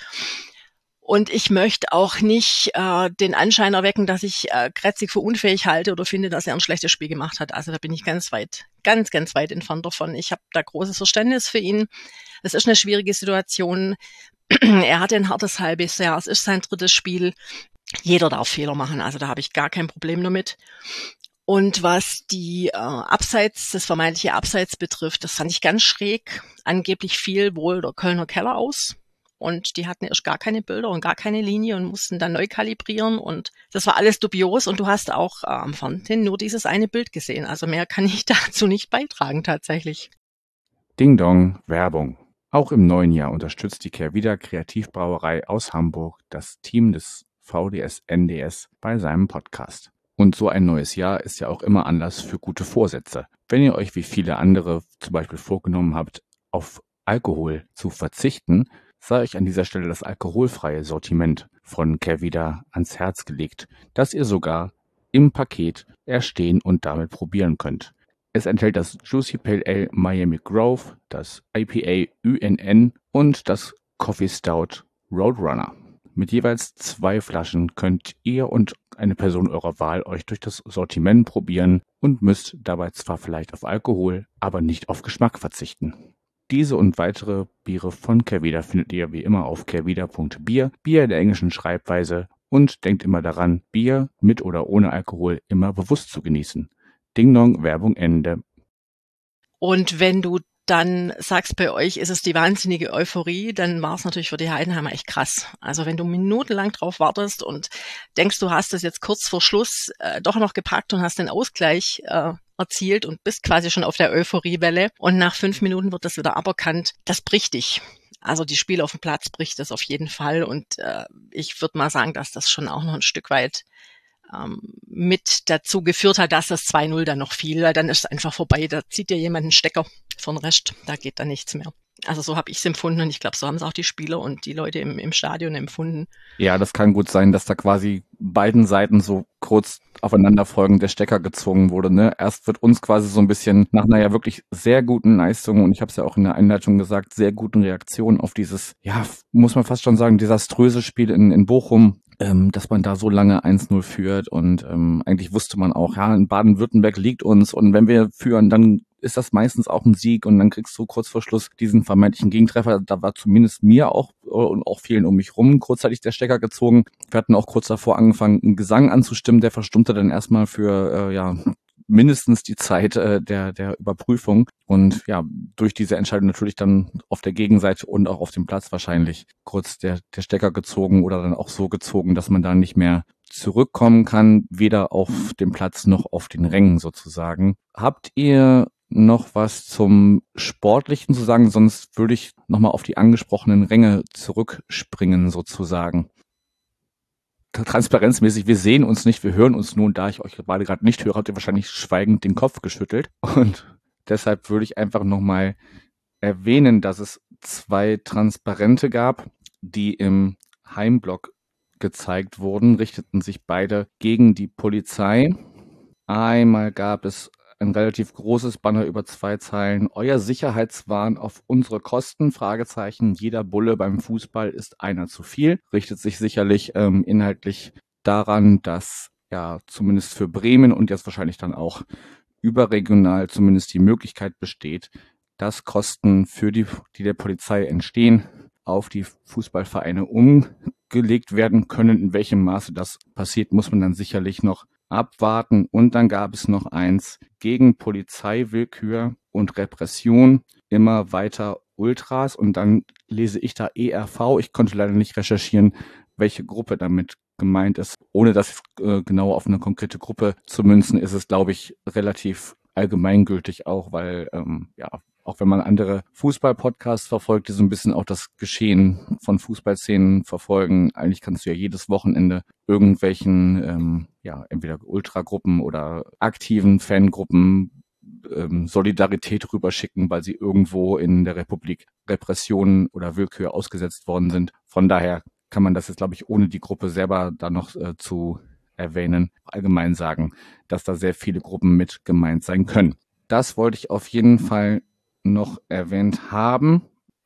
Und ich möchte auch nicht äh, den Anschein erwecken, dass ich äh, Kretzig für unfähig halte oder finde, dass er ein schlechtes Spiel gemacht hat. Also da bin ich ganz weit, ganz, ganz weit entfernt davon. Ich habe da großes Verständnis für ihn. Es ist eine schwierige Situation. Er hatte ein hartes halbes Jahr. Es ist sein drittes Spiel. Jeder darf Fehler machen, also da habe ich gar kein Problem damit. Und was die äh, Abseits, das vermeintliche Abseits betrifft, das fand ich ganz schräg. Angeblich fiel wohl der Kölner Keller aus und die hatten erst gar keine Bilder und gar keine Linie und mussten dann neu kalibrieren und das war alles dubios und du hast auch äh, am Fernsehen nur dieses eine Bild gesehen. Also mehr kann ich dazu nicht beitragen tatsächlich. Ding Dong, Werbung. Auch im neuen Jahr unterstützt die Kehrwieder Kreativbrauerei aus Hamburg das Team des V D S N D S bei seinem Podcast. Und so ein neues Jahr ist ja auch immer Anlass für gute Vorsätze. Wenn ihr euch wie viele andere zum Beispiel vorgenommen habt, auf Alkohol zu verzichten, sei euch an dieser Stelle das alkoholfreie Sortiment von Kehrwieder ans Herz gelegt, das ihr sogar im Paket erstehen und damit probieren könnt. Es enthält das Juicy Pale Ale Miami Grove, das I P A U N N und das Coffee Stout Roadrunner. Mit jeweils zwei Flaschen könnt ihr und eine Person eurer Wahl euch durch das Sortiment probieren und müsst dabei zwar vielleicht auf Alkohol, aber nicht auf Geschmack verzichten. Diese und weitere Biere von Kehrwieder findet ihr wie immer auf kehrwieder punkt bier, Bier in der englischen Schreibweise und denkt immer daran, Bier mit oder ohne Alkohol immer bewusst zu genießen. Ding Dong, Werbung Ende. Und wenn du dann sagst, bei euch ist es die wahnsinnige Euphorie, dann war es natürlich für die Heidenheimer echt krass. Also wenn du minutenlang drauf wartest und denkst, du hast es jetzt kurz vor Schluss äh, doch noch gepackt und hast den Ausgleich äh, erzielt und bist quasi schon auf der Euphoriewelle und nach fünf Minuten wird das wieder aberkannt. Das bricht dich. Also die Spiele auf dem Platz bricht das auf jeden Fall und äh, ich würde mal sagen, dass das schon auch noch ein Stück weit ähm, mit dazu geführt hat, dass das zwei null dann noch fiel, weil dann ist es einfach vorbei, da zieht dir jemand einen Stecker von Rest, da geht dann nichts mehr. Also so habe ich es empfunden und ich glaube, so haben es auch die Spieler und die Leute im, im Stadion empfunden. Ja, das kann gut sein, dass da quasi beiden Seiten so kurz aufeinanderfolgend der Stecker gezogen wurde. Ne? Erst wird uns quasi so ein bisschen nach einer ja wirklich sehr guten Leistung und ich habe es ja auch in der Einleitung gesagt, sehr guten Reaktionen auf dieses, ja, muss man fast schon sagen, desaströse Spiel in, in Bochum, ähm, dass man da so lange eins null führt und ähm, eigentlich wusste man auch, ja, in Baden-Württemberg liegt uns und wenn wir führen, dann ist das meistens auch ein Sieg und dann kriegst du kurz vor Schluss diesen vermeintlichen Gegentreffer. Da war zumindest mir auch und auch vielen um mich rum kurzzeitig der Stecker gezogen. Wir hatten auch kurz davor angefangen, einen Gesang anzustimmen, der verstummte dann erstmal für äh, ja mindestens die Zeit äh, der der Überprüfung und ja, durch diese Entscheidung natürlich dann auf der Gegenseite und auch auf dem Platz wahrscheinlich kurz der der Stecker gezogen oder dann auch so gezogen, dass man da nicht mehr zurückkommen kann, weder auf dem Platz noch auf den Rängen sozusagen. Habt ihr noch was zum Sportlichen zu sagen? Sonst würde ich nochmal auf die angesprochenen Ränge zurückspringen sozusagen. Transparenzmäßig, wir sehen uns nicht, wir hören uns nur und da ich euch beide gerade nicht höre, habt ihr wahrscheinlich schweigend den Kopf geschüttelt und deshalb würde ich einfach nochmal erwähnen, dass es zwei Transparente gab, die im Heimblock gezeigt wurden, richteten sich beide gegen die Polizei. Einmal gab es ein relativ großes Banner über zwei Zeilen. Euer Sicherheitswahn auf unsere Kosten, Fragezeichen. Jeder Bulle beim Fußball ist einer zu viel. Richtet sich sicherlich ähm, inhaltlich daran, dass ja zumindest für Bremen und jetzt wahrscheinlich dann auch überregional zumindest die Möglichkeit besteht, dass Kosten für die, die der Polizei entstehen, auf die Fußballvereine umgelegt werden können. In welchem Maße das passiert, muss man dann sicherlich noch abwarten. Und dann gab es noch eins gegen Polizeiwillkür und Repression, immer weiter Ultras. Und dann lese ich da E R V. Ich konnte leider nicht recherchieren, welche Gruppe damit gemeint ist. Ohne das äh, genau auf eine konkrete Gruppe zu münzen, ist es, glaube ich, relativ allgemeingültig auch, weil ähm, ja, auch wenn man andere Fußball-Podcasts verfolgt, die so ein bisschen auch das Geschehen von Fußballszenen verfolgen, eigentlich kannst du ja jedes Wochenende irgendwelchen, ähm, ja, entweder Ultragruppen oder aktiven Fangruppen ähm, Solidarität rüberschicken, weil sie irgendwo in der Republik Repressionen oder Willkür ausgesetzt worden sind. Von daher kann man das jetzt, glaube ich, ohne die Gruppe selber da noch äh, zu erwähnen, allgemein sagen, dass da sehr viele Gruppen mit gemeint sein können. Das wollte ich auf jeden Fall noch erwähnt haben.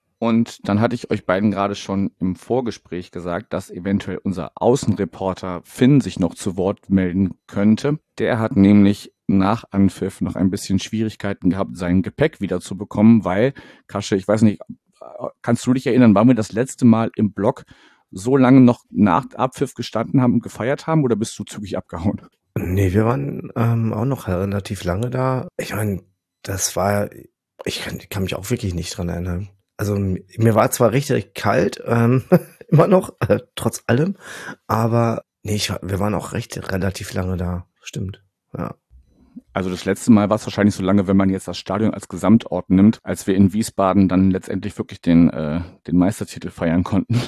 Und dann hatte ich euch beiden gerade schon im Vorgespräch gesagt, dass eventuell unser Außenreporter Finn sich noch zu Wort melden könnte. Der hat nämlich nach Anpfiff noch ein bisschen Schwierigkeiten gehabt, sein Gepäck wiederzubekommen, weil, Kasche, ich weiß nicht, kannst du dich erinnern, waren wir das letzte Mal im Block so lange noch nach Abpfiff gestanden haben und gefeiert haben oder bist du zügig abgehauen? Nee, wir waren ähm, auch noch relativ lange da. Ich meine, das war, ich kann, ich kann mich auch wirklich nicht dran erinnern. Also mir war zwar richtig kalt, ähm, immer noch, äh, trotz allem, aber nee, ich, wir waren auch recht relativ lange da. Stimmt, ja. Also das letzte Mal war es wahrscheinlich so lange, wenn man jetzt das Stadion als Gesamtort nimmt, als wir in Wiesbaden dann letztendlich wirklich den, äh, den Meistertitel feiern konnten.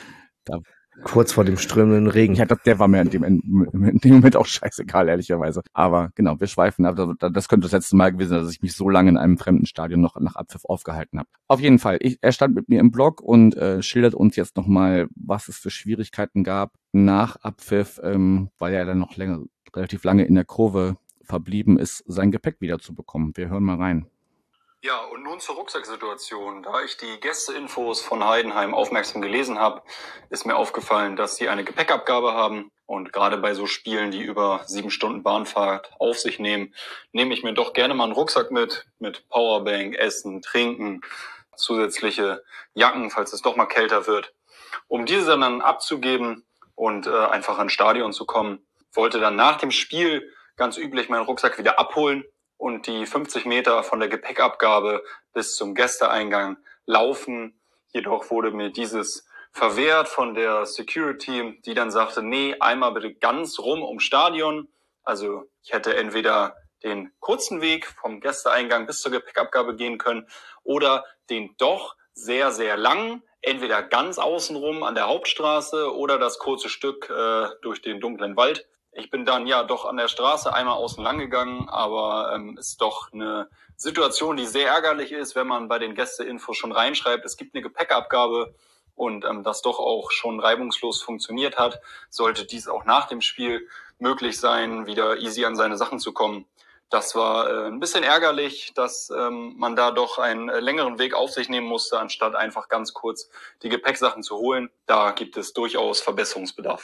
Da Kurz vor dem strömenden Regen. Ja, das, der war mir in dem, in dem Moment auch scheißegal, ehrlicherweise. Aber genau, wir schweifen ab. Das könnte das letzte Mal gewesen sein, dass ich mich so lange in einem fremden Stadion noch nach Abpfiff aufgehalten habe. Auf jeden Fall, ich, er stand mit mir im Blog und äh, schildert uns jetzt nochmal, was es für Schwierigkeiten gab nach Abpfiff, ähm, weil er dann noch länger, relativ lange in der Kurve verblieben ist, sein Gepäck wiederzubekommen. Wir hören mal rein. Ja, und nun zur Rucksacksituation. Da ich die Gästeinfos von Heidenheim aufmerksam gelesen habe, ist mir aufgefallen, dass sie eine Gepäckabgabe haben. Und gerade bei so Spielen, die über sieben Stunden Bahnfahrt auf sich nehmen, nehme ich mir doch gerne mal einen Rucksack mit, mit Powerbank, Essen, Trinken, zusätzliche Jacken, falls es doch mal kälter wird. Um diese dann abzugeben und äh, einfach ins Stadion zu kommen, wollte dann nach dem Spiel ganz üblich meinen Rucksack wieder abholen und die fünfzig Meter von der Gepäckabgabe bis zum Gästeeingang laufen. Jedoch wurde mir dieses verwehrt von der Security, die dann sagte, nee, einmal bitte ganz rum ums Stadion. Also ich hätte entweder den kurzen Weg vom Gästeeingang bis zur Gepäckabgabe gehen können oder den doch sehr, sehr langen, entweder ganz außenrum an der Hauptstraße oder das kurze Stück äh, durch den dunklen Wald. Ich bin dann ja doch an der Straße einmal außen lang gegangen, aber ähm, ist doch eine Situation, die sehr ärgerlich ist, wenn man bei den Gästeinfos schon reinschreibt, es gibt eine Gepäckabgabe und ähm, das doch auch schon reibungslos funktioniert hat. Sollte dies auch nach dem Spiel möglich sein, wieder easy an seine Sachen zu kommen. Das war äh, ein bisschen ärgerlich, dass ähm, man da doch einen äh, längeren Weg auf sich nehmen musste, anstatt einfach ganz kurz die Gepäcksachen zu holen. Da gibt es durchaus Verbesserungsbedarf.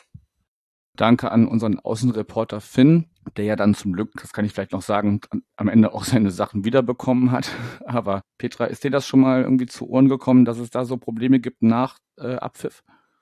Danke an unseren Außenreporter Finn, der ja dann zum Glück, das kann ich vielleicht noch sagen, am Ende auch seine Sachen wiederbekommen hat. Aber Petra, ist dir das schon mal irgendwie zu Ohren gekommen, dass es da so Probleme gibt nach äh, Abpfiff?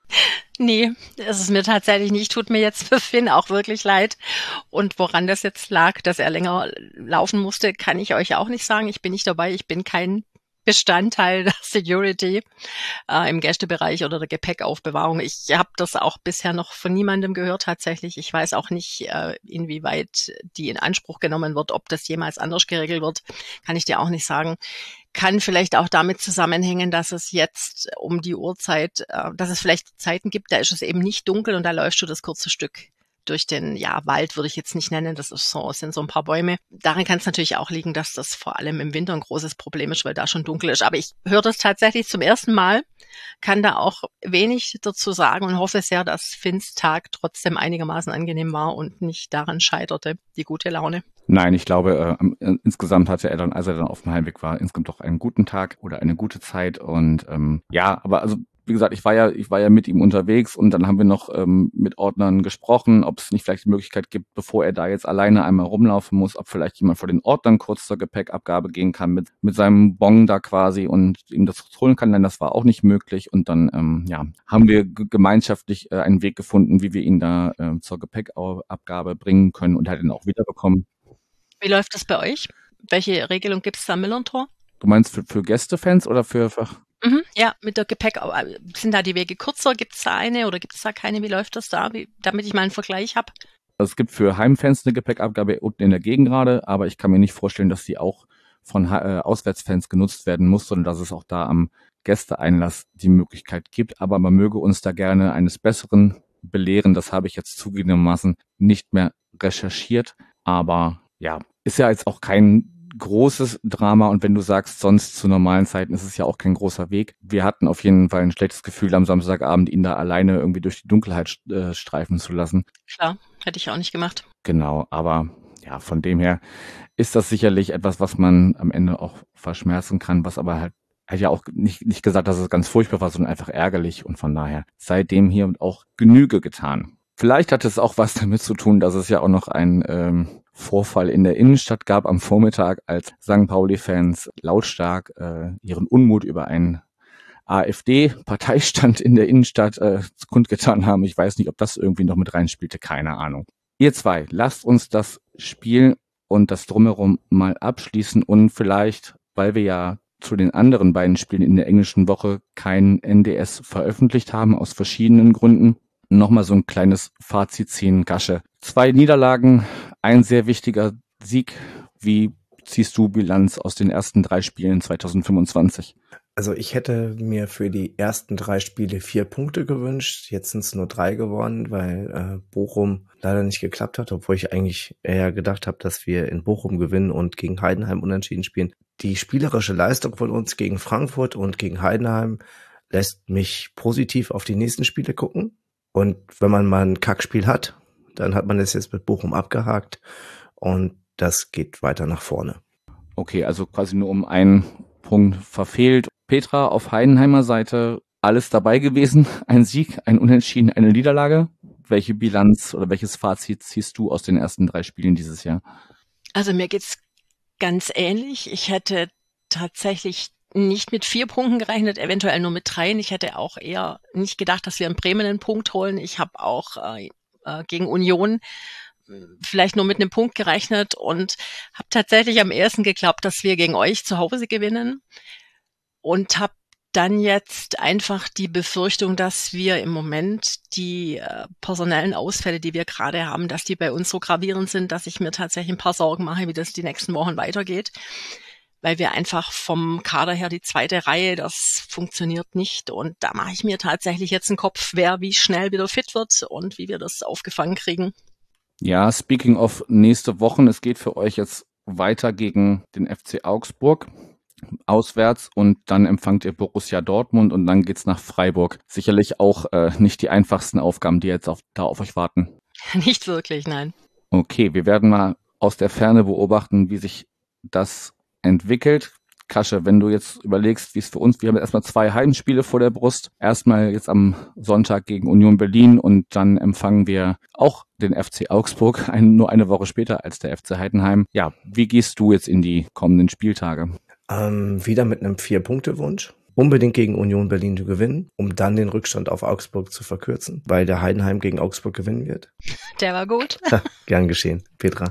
Nee, es ist mir tatsächlich nicht. Tut mir jetzt für Finn auch wirklich leid. Und woran das jetzt lag, dass er länger laufen musste, kann ich euch auch nicht sagen. Ich bin nicht dabei. Ich bin kein Bestandteil der Security äh, im Gästebereich oder der Gepäckaufbewahrung. Ich habe das auch bisher noch von niemandem gehört tatsächlich. Ich weiß auch nicht, äh, inwieweit die in Anspruch genommen wird, ob das jemals anders geregelt wird, kann ich dir auch nicht sagen. Kann vielleicht auch damit zusammenhängen, dass es jetzt um die Uhrzeit, äh, dass es vielleicht Zeiten gibt, da ist es eben nicht dunkel und da läufst du das kurze Stück durch den, ja, Wald würde ich jetzt nicht nennen, das ist so, es sind so ein paar Bäume. Daran kann es natürlich auch liegen, dass das vor allem im Winter ein großes Problem ist, weil da schon dunkel ist. Aber ich höre das tatsächlich zum ersten Mal, kann da auch wenig dazu sagen und hoffe sehr, dass Finns Tag trotzdem einigermaßen angenehm war und nicht daran scheiterte, die gute Laune. Nein, ich glaube, äh, insgesamt hatte er dann, als er dann auf dem Heimweg war, insgesamt doch einen guten Tag oder eine gute Zeit und ähm, ja, aber also wie gesagt, ich war ja, ich war ja mit ihm unterwegs und dann haben wir noch ähm, mit Ordnern gesprochen, ob es nicht vielleicht die Möglichkeit gibt, bevor er da jetzt alleine einmal rumlaufen muss, ob vielleicht jemand vor den Ordnern kurz zur Gepäckabgabe gehen kann mit mit seinem Bon da quasi und ihm das holen kann, denn das war auch nicht möglich und dann ähm, ja haben wir g- gemeinschaftlich äh, einen Weg gefunden, wie wir ihn da äh, zur Gepäckabgabe bringen können und halt ihn auch wiederbekommen. Wie läuft das bei euch? Welche Regelung gibt es da am Millern-Tor? Du meinst für, für Gästefans oder für, für Mhm, ja, mit der Gepäck, sind da die Wege kürzer? Gibt es da eine oder gibt es da keine? Wie läuft das da? Wie, damit ich mal einen Vergleich habe. Also es gibt für Heimfans eine Gepäckabgabe unten in der Gegengrade, aber ich kann mir nicht vorstellen, dass die auch von äh, Auswärtsfans genutzt werden muss, sondern dass es auch da am Gästeeinlass die Möglichkeit gibt. Aber man möge uns da gerne eines Besseren belehren. Das habe ich jetzt zugegebenermaßen nicht mehr recherchiert. Aber ja, ist ja jetzt auch kein großes Drama und wenn du sagst, sonst zu normalen Zeiten ist es ja auch kein großer Weg. Wir hatten auf jeden Fall ein schlechtes Gefühl am Samstagabend, ihn da alleine irgendwie durch die Dunkelheit äh, streifen zu lassen. Klar, hätte ich auch nicht gemacht. Genau, aber ja, von dem her ist das sicherlich etwas, was man am Ende auch verschmerzen kann, was aber halt, hat ja auch nicht, nicht gesagt, dass es ganz furchtbar war, sondern einfach ärgerlich und von daher seitdem hier auch Genüge getan. Vielleicht hat es auch was damit zu tun, dass es ja auch noch ein ähm, Vorfall in der Innenstadt gab am Vormittag, als Sankt Pauli-Fans lautstark äh, ihren Unmut über einen AfD-Parteistand in der Innenstadt äh, kundgetan haben. Ich weiß nicht, ob das irgendwie noch mit reinspielte, keine Ahnung. Ihr zwei, lasst uns das Spiel und das Drumherum mal abschließen und vielleicht, weil wir ja zu den anderen beiden Spielen in der englischen Woche kein N D S veröffentlicht haben, aus verschiedenen Gründen, nochmal so ein kleines Fazit ziehen, Gasche. Zwei Niederlagen, ein sehr wichtiger Sieg. Wie ziehst du Bilanz aus den ersten drei Spielen zwanzig fünfundzwanzig? Also ich hätte mir für die ersten drei Spiele vier Punkte gewünscht. Jetzt sind es nur drei geworden, weil äh, Bochum leider nicht geklappt hat, obwohl ich eigentlich eher gedacht habe, dass wir in Bochum gewinnen und gegen Heidenheim unentschieden spielen. Die spielerische Leistung von uns gegen Frankfurt und gegen Heidenheim lässt mich positiv auf die nächsten Spiele gucken. Und wenn man mal ein Kackspiel hat, dann hat man es jetzt mit Bochum abgehakt und das geht weiter nach vorne. Okay, also quasi nur um einen Punkt verfehlt. Petra, auf Heidenheimer Seite alles dabei gewesen. Ein Sieg, ein Unentschieden, eine Niederlage. Welche Bilanz oder welches Fazit ziehst du aus den ersten drei Spielen dieses Jahr? Also mir geht's ganz ähnlich. Ich hätte tatsächlich nicht mit vier Punkten gerechnet, eventuell nur mit dreien. Ich hätte auch eher nicht gedacht, dass wir in Bremen einen Punkt holen. Ich habe auch äh, äh, gegen Union vielleicht nur mit einem Punkt gerechnet und habe tatsächlich am ersten geglaubt, dass wir gegen euch zu Hause gewinnen und habe dann jetzt einfach die Befürchtung, dass wir im Moment die äh, personellen Ausfälle, die wir gerade haben, dass die bei uns so gravierend sind, dass ich mir tatsächlich ein paar Sorgen mache, wie das die nächsten Wochen weitergeht. Weil wir einfach vom Kader her die zweite Reihe, das funktioniert nicht. Und da mache ich mir tatsächlich jetzt einen Kopf, wer wie schnell wieder fit wird und wie wir das aufgefangen kriegen. Ja, speaking of nächste Wochen, es geht für euch jetzt weiter gegen den F C Augsburg auswärts und dann empfangt ihr Borussia Dortmund und dann geht's nach Freiburg. Sicherlich auch äh, nicht die einfachsten Aufgaben, die jetzt auf, da auf euch warten. Nicht wirklich, nein. Okay, wir werden mal aus der Ferne beobachten, wie sich das entwickelt. Kasche, wenn du jetzt überlegst, wie es für uns, wir haben erstmal zwei Heimspiele vor der Brust. Erstmal jetzt am Sonntag gegen Union Berlin und dann empfangen wir auch den F C Augsburg, ein, nur eine Woche später als der F C Heidenheim. Ja, wie gehst du jetzt in die kommenden Spieltage? Ähm, wieder mit einem Vier-Punkte-Wunsch. Unbedingt gegen Union Berlin zu gewinnen, um dann den Rückstand auf Augsburg zu verkürzen, weil der Heidenheim gegen Augsburg gewinnen wird. Der war gut. Gern geschehen, Petra.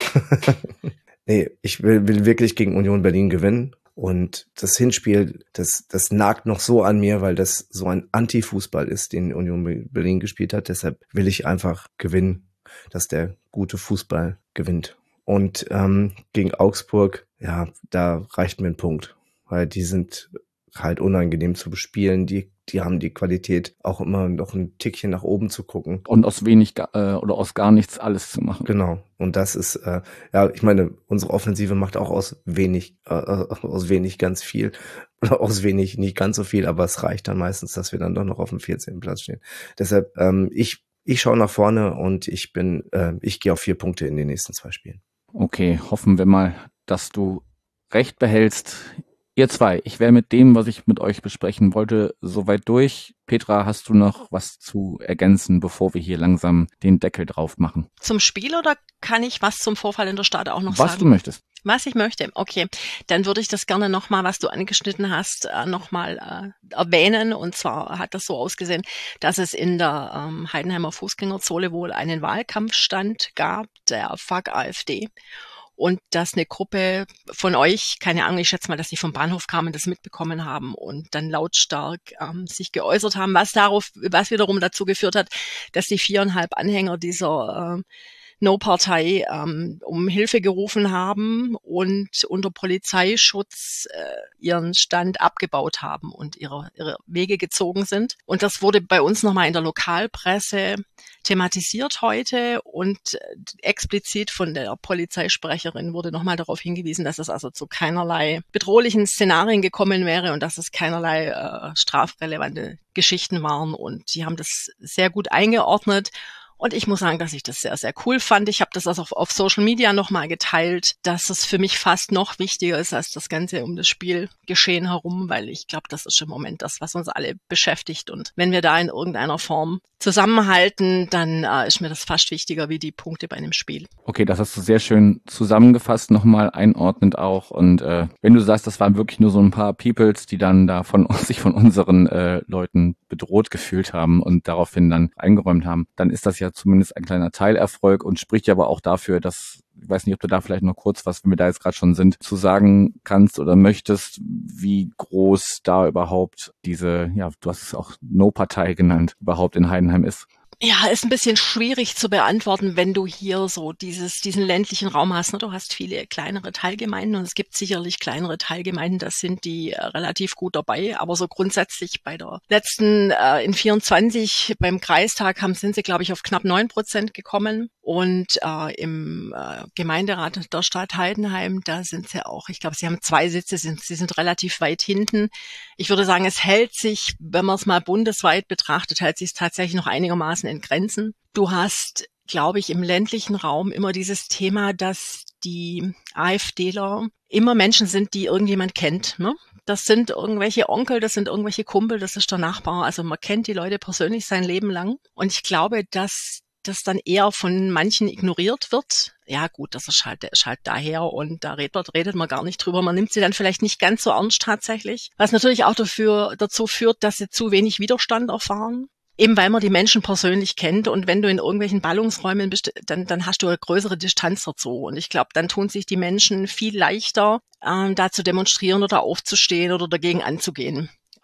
Nee, ich will, will wirklich gegen Union Berlin gewinnen. Und das Hinspiel, das, das nagt noch so an mir, weil das so ein Anti-Fußball ist, den Union Berlin gespielt hat. Deshalb will ich einfach gewinnen, dass der gute Fußball gewinnt. Und ähm, gegen Augsburg, ja, da reicht mir ein Punkt, weil die sind halt unangenehm zu bespielen. Die, die haben die Qualität, auch immer noch ein Tickchen nach oben zu gucken. Und aus wenig äh, oder aus gar nichts alles zu machen. Genau. Und das ist, äh, ja, ich meine, unsere Offensive macht auch aus wenig, äh, aus wenig ganz viel. Oder aus wenig nicht ganz so viel, aber es reicht dann meistens, dass wir dann doch noch auf dem vierzehnten Platz stehen. Deshalb, ähm, ich, ich schaue nach vorne und ich bin, äh, ich gehe auf vier Punkte in den nächsten zwei Spielen. Okay, hoffen wir mal, dass du recht behältst. Ihr zwei, ich wäre mit dem, was ich mit euch besprechen wollte, soweit durch. Petra, hast du noch was zu ergänzen, bevor wir hier langsam den Deckel drauf machen? Zum Spiel oder kann ich was zum Vorfall in der Stade auch noch was sagen? Was du möchtest. Was ich möchte, okay. Dann würde ich das gerne nochmal, was du angeschnitten hast, nochmal äh, erwähnen. Und zwar hat das so ausgesehen, dass es in der ähm, Heidenheimer Fußgängerzone wohl einen Wahlkampfstand gab, der F A K AfD. Und dass eine Gruppe von euch, keine Ahnung, ich schätze mal, dass die vom Bahnhof kamen, das mitbekommen haben und dann lautstark ähm, sich geäußert haben, was darauf, was wiederum dazu geführt hat, dass die viereinhalb Anhänger dieser äh, No-Partei ähm, um Hilfe gerufen haben und unter Polizeischutz äh, ihren Stand abgebaut haben und ihre, ihre Wege gezogen sind. Und das wurde bei uns nochmal in der Lokalpresse thematisiert heute und explizit von der Polizeisprecherin wurde nochmal darauf hingewiesen, dass es also zu keinerlei bedrohlichen Szenarien gekommen wäre und dass es keinerlei äh, strafrelevante Geschichten waren. Und die haben das sehr gut eingeordnet. Und ich muss sagen, dass ich das sehr, sehr cool fand. Ich habe das also auf, auf Social Media nochmal geteilt, dass es für mich fast noch wichtiger ist als das Ganze um das Spielgeschehen herum, weil ich glaube, das ist im Moment das, was uns alle beschäftigt. Und wenn wir da in irgendeiner Form zusammenhalten, dann äh, ist mir das fast wichtiger wie die Punkte bei einem Spiel. Okay, das hast du sehr schön zusammengefasst, nochmal einordnend auch. Und äh, wenn du sagst, das waren wirklich nur so ein paar Peoples, die dann da von sich von unseren äh, Leuten bedroht gefühlt haben und daraufhin dann eingeräumt haben, dann ist das ja zumindest ein kleiner Teilerfolg und spricht ja aber auch dafür, dass, ich weiß nicht, ob du da vielleicht noch kurz was, wenn wir da jetzt gerade schon sind, zu sagen kannst oder möchtest, wie groß da überhaupt diese, ja, du hast es auch No-Partei genannt, überhaupt in Heidenheim ist. Ja, ist ein bisschen schwierig zu beantworten, wenn du hier so dieses, diesen ländlichen Raum hast. Ne? Du hast viele kleinere Teilgemeinden und es gibt sicherlich kleinere Teilgemeinden, das sind die äh, relativ gut dabei. Aber so grundsätzlich bei der letzten, äh, in vierundzwanzig beim Kreistag haben, sind sie, glaube ich, auf knapp neun Prozent gekommen. Und äh, im äh, Gemeinderat der Stadt Heidenheim, da sind sie auch, ich glaube, sie haben zwei Sitze, sind, sie sind relativ weit hinten. Ich würde sagen, es hält sich, wenn man es mal bundesweit betrachtet, hält sich es tatsächlich noch einigermaßen in Grenzen. Du hast, glaube ich, im ländlichen Raum immer dieses Thema, dass die AfDler immer Menschen sind, die irgendjemand kennt, ne? Das sind irgendwelche Onkel, das sind irgendwelche Kumpel, das ist der Nachbar. Also man kennt die Leute persönlich sein Leben lang. Und ich glaube, dass das dann eher von manchen ignoriert wird. Ja gut, das ist halt, der ist halt daher und da redet, redet man gar nicht drüber. Man nimmt sie dann vielleicht nicht ganz so ernst tatsächlich. Was natürlich auch dafür, dazu führt, dass sie zu wenig Widerstand erfahren. Eben weil man die Menschen persönlich kennt und wenn du in irgendwelchen Ballungsräumen bist, dann, dann hast du eine größere Distanz dazu. Und ich glaube, dann tun sich die Menschen viel leichter, ähm, da zu demonstrieren oder aufzustehen oder dagegen anzugehen.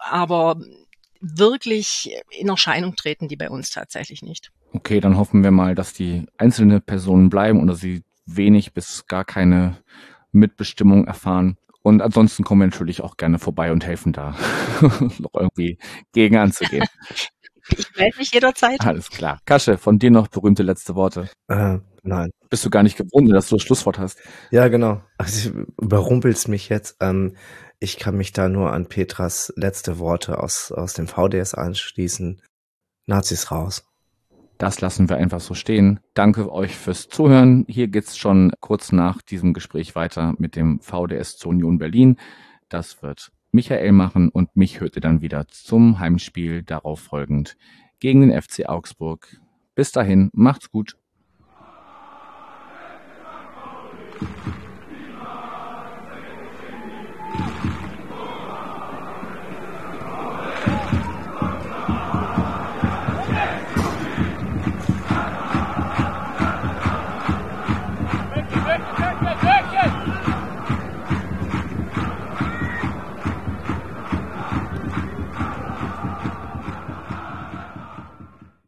aber wirklich in Erscheinung treten die bei uns tatsächlich nicht. Okay, dann hoffen wir mal, dass die einzelne Personen bleiben oder sie wenig bis gar keine Mitbestimmung erfahren. Und ansonsten kommen wir natürlich auch gerne vorbei und helfen da noch irgendwie gegen anzugehen. Ich melde mich jederzeit. Alles klar. Kasche, von dir noch berühmte letzte Worte. Äh, nein. Bist du gar nicht gewohnt, dass du das Schlusswort hast? Ja, genau. Also überrumpelst mich jetzt. Ähm, ich kann mich da nur an Petras letzte Worte aus, aus dem V D S anschließen. Nazis raus. Das lassen wir einfach so stehen. Danke euch fürs Zuhören. Hier geht's schon kurz nach diesem Gespräch weiter mit dem V D S zur Union Berlin. Das wird Michael machen und mich hört ihr dann wieder zum Heimspiel darauf folgend gegen den F C Augsburg. Bis dahin, macht's gut.